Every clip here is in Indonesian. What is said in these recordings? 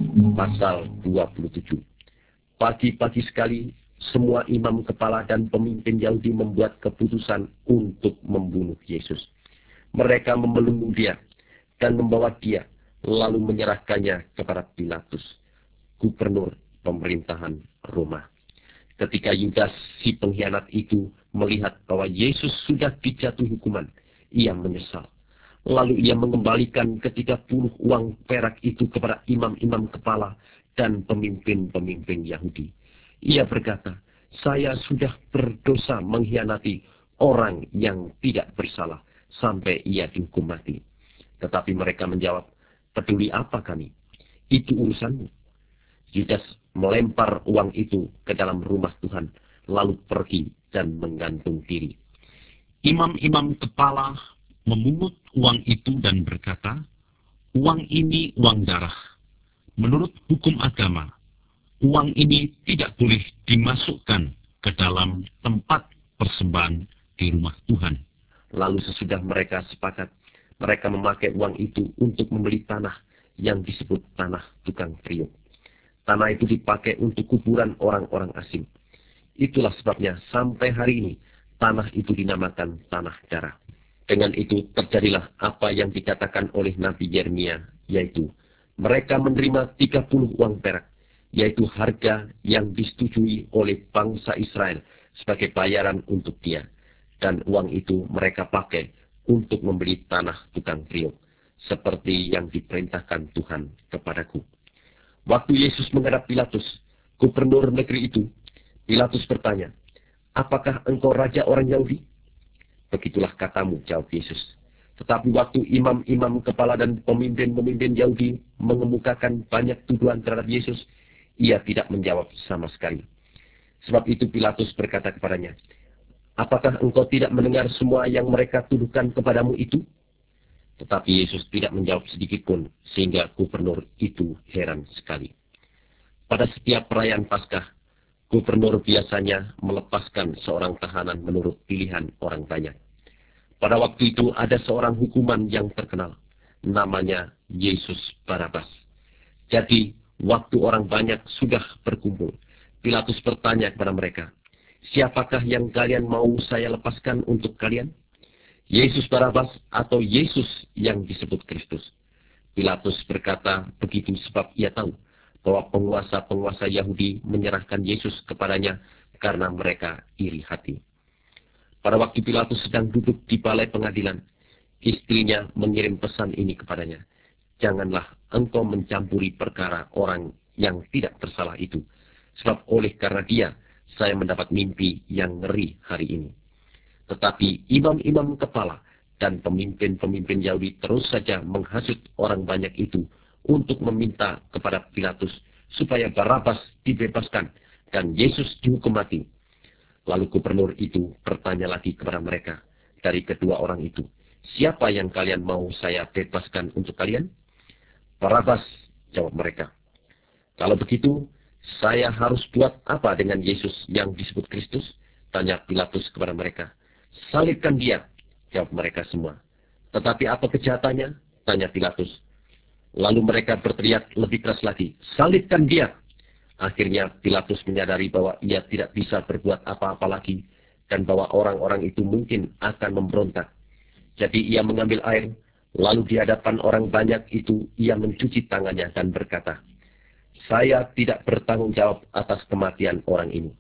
Pasal 27. Pagi-pagi sekali, semua imam kepala dan pemimpin Yahudi membuat keputusan untuk membunuh Yesus. Mereka membelenggu dia dan membawa dia, lalu menyerahkannya kepada Pilatus, gubernur pemerintahan Roma. Ketika Yudas si pengkhianat itu melihat bahwa Yesus sudah dijatuhi hukuman, ia menyesal. Lalu ia mengembalikan ke-30 uang perak itu kepada imam-imam kepala dan pemimpin-pemimpin Yahudi. Ia berkata, "Saya sudah berdosa mengkhianati orang yang tidak bersalah sampai ia dihukum mati." Tetapi mereka menjawab, "Peduli apa kami? Itu urusanmu." Yudas melempar uang itu ke dalam rumah Tuhan, lalu pergi dan menggantung diri. Imam-imam kepala memungut uang itu dan berkata, "Uang ini uang darah. Menurut hukum agama, uang ini tidak boleh dimasukkan ke dalam tempat persembahan di rumah Tuhan." Lalu sesudah mereka sepakat, mereka memakai uang itu untuk membeli tanah yang disebut tanah tukang priuk. Tanah itu dipakai untuk kuburan orang-orang asing. Itulah sebabnya sampai hari ini tanah itu dinamakan tanah darah. Dengan itu terjadilah apa yang dikatakan oleh Nabi Yeremia, yaitu mereka menerima 30 uang perak, yaitu harga yang disetujui oleh bangsa Israel sebagai bayaran untuk dia. Dan uang itu mereka pakai untuk membeli tanah tukang priuk, seperti yang diperintahkan Tuhan kepadaku. Waktu Yesus menghadap Pilatus, gubernur negeri itu, Pilatus bertanya, "Apakah engkau raja orang Yahudi?" "Begitulah katamu," jawab Yesus. Tetapi waktu imam-imam kepala dan pemimpin-pemimpin Yahudi mengemukakan banyak tuduhan terhadap Yesus, ia tidak menjawab sama sekali. Sebab itu Pilatus berkata kepadanya, "Apakah engkau tidak mendengar semua yang mereka tuduhkan kepadamu itu?" Tetapi Yesus tidak menjawab sedikit pun, sehingga gubernur itu heran sekali. Pada setiap perayaan Paskah, gubernur biasanya melepaskan seorang tahanan menurut pilihan orang banyak. Pada waktu itu ada seorang hukuman yang terkenal, namanya Yesus Barabas. Jadi, waktu orang banyak sudah berkumpul, Pilatus bertanya kepada mereka, "Siapakah yang kalian mau saya lepaskan untuk kalian? Yesus Barabas atau Yesus yang disebut Kristus?" Pilatus berkata begitu sebab ia tahu bahwa penguasa-penguasa Yahudi menyerahkan Yesus kepadanya karena mereka iri hati. Pada waktu Pilatus sedang duduk di balai pengadilan, istrinya mengirim pesan ini kepadanya, "Janganlah engkau mencampuri perkara orang yang tidak bersalah itu, sebab oleh karena dia saya mendapat mimpi yang ngeri hari ini." Tetapi imam-imam kepala dan pemimpin-pemimpin Yahudi terus saja menghasut orang banyak itu untuk meminta kepada Pilatus supaya Barabas dibebaskan dan Yesus dihukum mati. Lalu gubernur itu bertanya lagi kepada mereka dari kedua orang itu, "Siapa yang kalian mau saya bebaskan untuk kalian?" "Barabas," jawab mereka. "Kalau begitu, saya harus buat apa dengan Yesus yang disebut Kristus?" tanya Pilatus kepada mereka. "Salibkan dia," jawab mereka semua. "Tetapi apa kejahatannya?" tanya Pilatus. Lalu mereka berteriak lebih keras lagi, "Salibkan dia!" Akhirnya Pilatus menyadari bahwa ia tidak bisa berbuat apa-apa lagi dan bahwa orang-orang itu mungkin akan memberontak. Jadi ia mengambil air, lalu di hadapan orang banyak itu ia mencuci tangannya dan berkata, "Saya tidak bertanggung jawab atas kematian orang ini.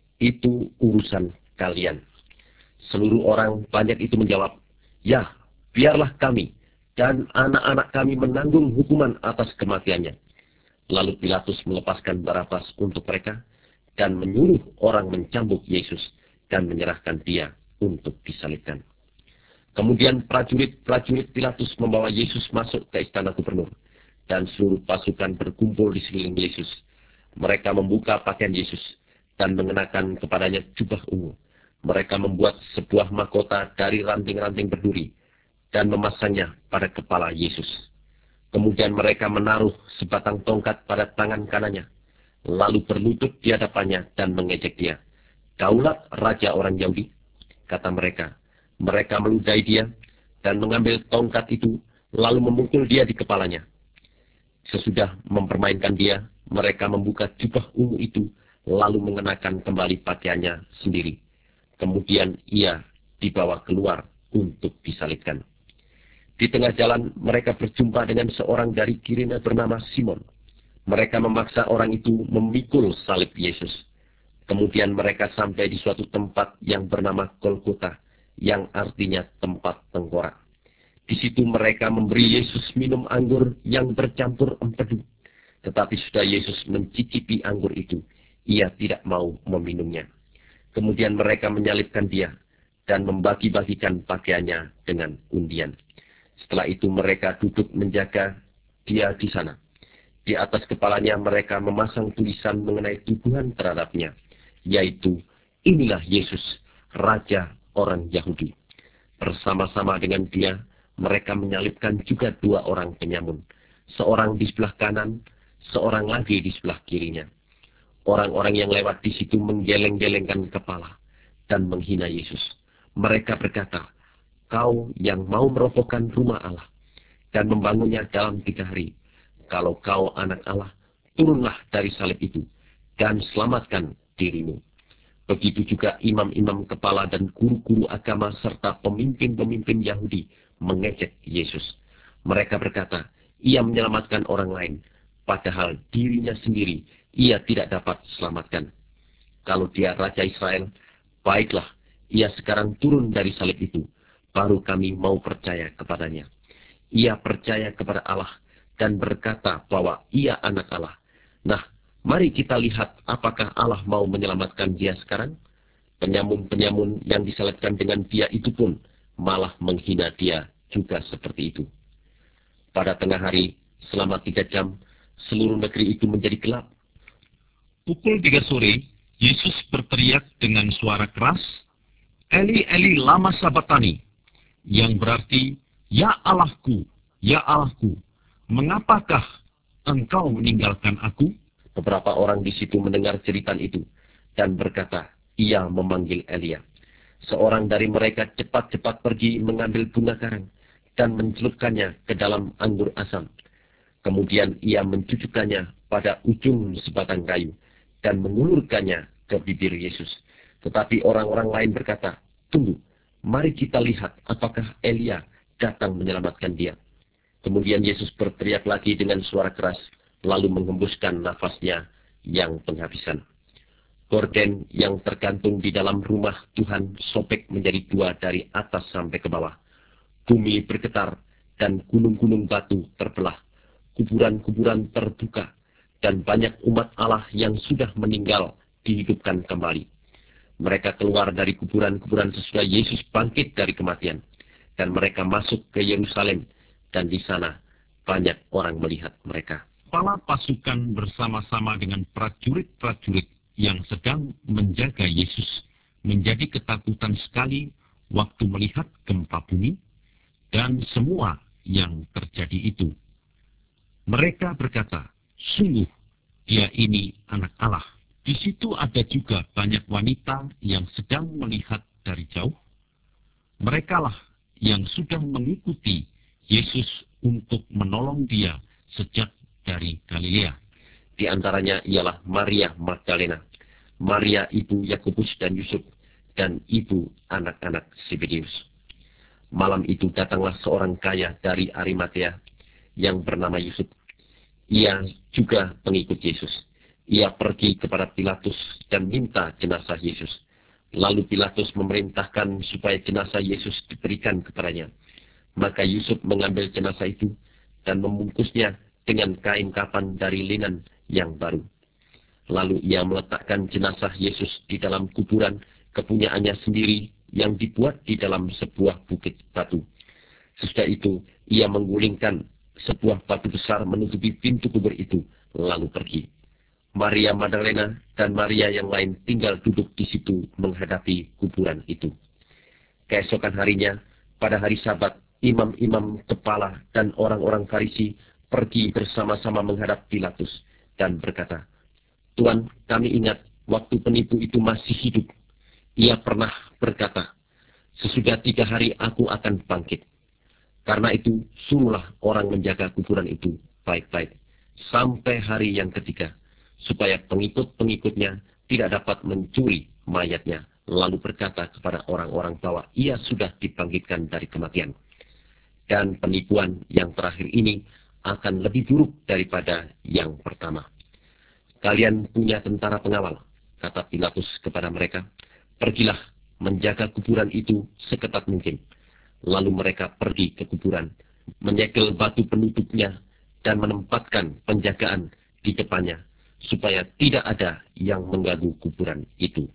Itu urusan kalian." Seluruh orang banyak itu menjawab, "Ya, biarlah kami dan anak-anak kami menanggung hukuman atas kematiannya." Lalu Pilatus melepaskan Barabas untuk mereka dan menyuruh orang mencambuk Yesus dan menyerahkan dia untuk disalibkan. Kemudian prajurit-prajurit Pilatus membawa Yesus masuk ke istana gubernur dan seluruh pasukan berkumpul di sekeliling Yesus. Mereka membuka pakaian Yesus dan mengenakan kepadanya jubah ungu. Mereka membuat sebuah mahkota dari ranting-ranting berduri dan memasangnya pada kepala Yesus. Kemudian mereka menaruh sebatang tongkat pada tangan kanannya, lalu berlutut di hadapannya dan mengejek dia. "Daulah raja orang Yahudi," kata mereka. Mereka meludahi dia dan mengambil tongkat itu, lalu memukul dia di kepalanya. Sesudah mempermainkan dia, mereka membuka jubah ungu itu, lalu mengenakan kembali pakaiannya sendiri. Kemudian ia dibawa keluar untuk disalibkan. Di tengah jalan, mereka berjumpa dengan seorang dari Kirene bernama Simon. Mereka memaksa orang itu memikul salib Yesus. Kemudian mereka sampai di suatu tempat yang bernama Golgota, yang artinya tempat tengkorak. Di situ mereka memberi Yesus minum anggur yang bercampur empedu. Tetapi sudah Yesus mencicipi anggur itu, ia tidak mau meminumnya. Kemudian mereka menyalibkan dia dan membagi-bagikan pakaiannya dengan undian. Setelah itu mereka duduk menjaga dia di sana. Di atas kepalanya mereka memasang tulisan mengenai tuduhan terhadapnya, yaitu, "Inilah Yesus, Raja orang Yahudi." Bersama-sama dengan dia, mereka menyalibkan juga 2 orang penyamun, seorang di sebelah kanan, seorang lagi di sebelah kirinya. Orang-orang yang lewat di situ menggeleng-gelengkan kepala dan menghina Yesus. Mereka berkata, "Kau yang mau merobohkan rumah Allah dan membangunnya dalam 3 hari, kalau kau anak Allah, turunlah dari salib itu dan selamatkan dirimu." Begitu juga imam-imam kepala dan guru-guru agama serta pemimpin-pemimpin Yahudi mengejek Yesus. Mereka berkata, ia menyelamatkan orang lain, padahal dirinya sendiri ia tidak dapat selamatkan. Kalau dia Raja Israel, baiklah, ia sekarang turun dari salib itu, baru kami mau percaya kepadanya. Ia percaya kepada Allah dan berkata bahwa ia anak Allah. Nah, mari kita lihat apakah Allah mau menyelamatkan dia sekarang. Penyamun-penyamun yang disalibkan dengan dia itu pun malah menghina dia juga seperti itu. Pada tengah hari, selama 3 jam, seluruh negeri itu menjadi gelap. Pukul 3 sore, Yesus berteriak dengan suara keras, "Eli, Eli, lama sabatani," yang berarti, "Ya Allahku, ya Allahku, mengapakah engkau meninggalkan aku?" Beberapa orang di situ mendengar cerita itu dan berkata, ia memanggil Elia. Seorang dari mereka cepat-cepat pergi mengambil bunga karang dan mencelupkannya ke dalam anggur asam. Kemudian ia mencucukkannya pada ujung sebatang kayu dan mengulurkannya ke bibir Yesus. Tetapi orang-orang lain berkata, "Tunggu, mari kita lihat apakah Elia datang menyelamatkan dia." Kemudian Yesus berteriak lagi dengan suara keras, lalu menghembuskan nafasnya yang penghabisan. Gorden yang tergantung di dalam rumah Tuhan sobek menjadi 2 dari atas sampai ke bawah. Bumi bergetar dan gunung-gunung batu terbelah. Kuburan-kuburan terbuka dan banyak umat Allah yang sudah meninggal dihidupkan kembali. Mereka keluar dari kuburan-kuburan sesudah Yesus bangkit dari kematian. Dan mereka masuk ke Yerusalem dan di sana banyak orang melihat mereka. Kepala pasukan bersama-sama dengan prajurit-prajurit yang sedang menjaga Yesus menjadi ketakutan sekali waktu melihat gempa bumi dan semua yang terjadi itu. Mereka berkata, "Sungguh, dia ini anak Allah." Di situ ada juga banyak wanita yang sedang melihat dari jauh. Merekalah yang sudah mengikuti Yesus untuk menolong dia sejak dari Galilea. Di antaranya ialah Maria Magdalena, Maria ibu Yakobus dan Yusuf, dan ibu anak-anak Zebedeus. Malam itu datanglah seorang kaya dari Arimatea yang bernama Yusuf. Ia juga pengikut Yesus. Ia pergi kepada Pilatus dan minta jenazah Yesus. Lalu Pilatus memerintahkan supaya jenazah Yesus diberikan kepadanya. Maka Yusuf mengambil jenazah itu dan membungkusnya dengan kain kafan dari linen yang baru. Lalu ia meletakkan jenazah Yesus di dalam kuburan kepunyaannya sendiri yang dibuat di dalam sebuah bukit batu. Sesudah itu, ia menggulingkan sebuah batu besar menutupi pintu kubur itu, lalu pergi. Maria Magdalena dan Maria yang lain tinggal duduk di situ menghadapi kuburan itu. Keesokan harinya, pada hari Sabat, imam-imam kepala dan orang-orang Farisi pergi bersama-sama menghadap Pilatus dan berkata, "Tuan, kami ingat waktu penipu itu masih hidup. Ia pernah berkata, 'Sesudah 3 hari aku akan bangkit.' Karena itu, suruhlah orang menjaga kuburan itu baik-baik. sampai hari yang ketiga, supaya pengikut-pengikutnya tidak dapat mencuri mayatnya, lalu berkata kepada orang-orang bahwa ia sudah dibangkitkan dari kematian. Dan penipuan yang terakhir ini akan lebih buruk daripada yang pertama. Kalian punya tentara pengawal, kata Pilatus kepada mereka. Pergilah menjaga kuburan itu seketat mungkin. Lalu mereka pergi ke kuburan, menyegel batu penutupnya, dan menempatkan penjagaan di depannya, supaya tidak ada yang mengganggu kuburan itu.